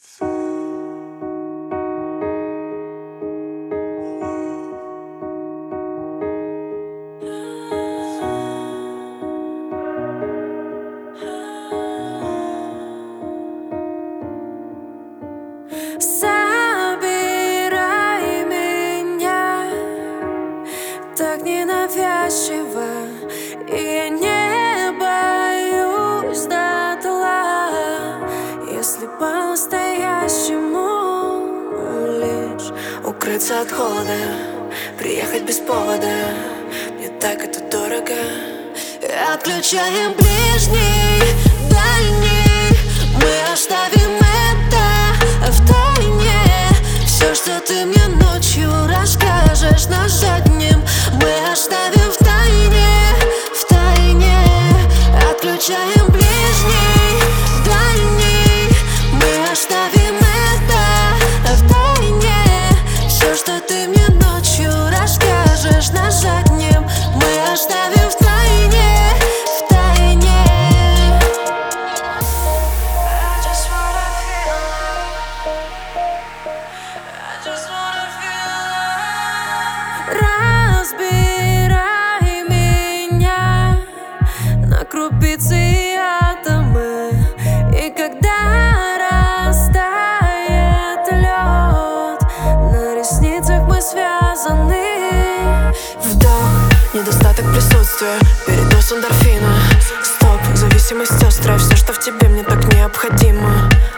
Собирай меня так ненавязчиво, и я не боюсь дотла, если по-настоящему лишь укрыться от холода, приехать без повода. Мне так это дорого. Отключаем ближний, дальний, мы оставим это в тайне. Все, что ты мне ночью расскажешь на заднем, мы оставим в тайне, в тайне. Отключаем ближний, дальний, мы оставим это в тайне. Все, что ты мне ночью расскажешь на заднем, мы оставим в тайне, в тайне. Разбирай меня на крупицы и атомы, и когда растает лед, на ресницах мы связаны. Вдох, недостаток присутствия, передоз эндорфина. Стоп, зависимость острая, все, что в тебе мне так необходимо.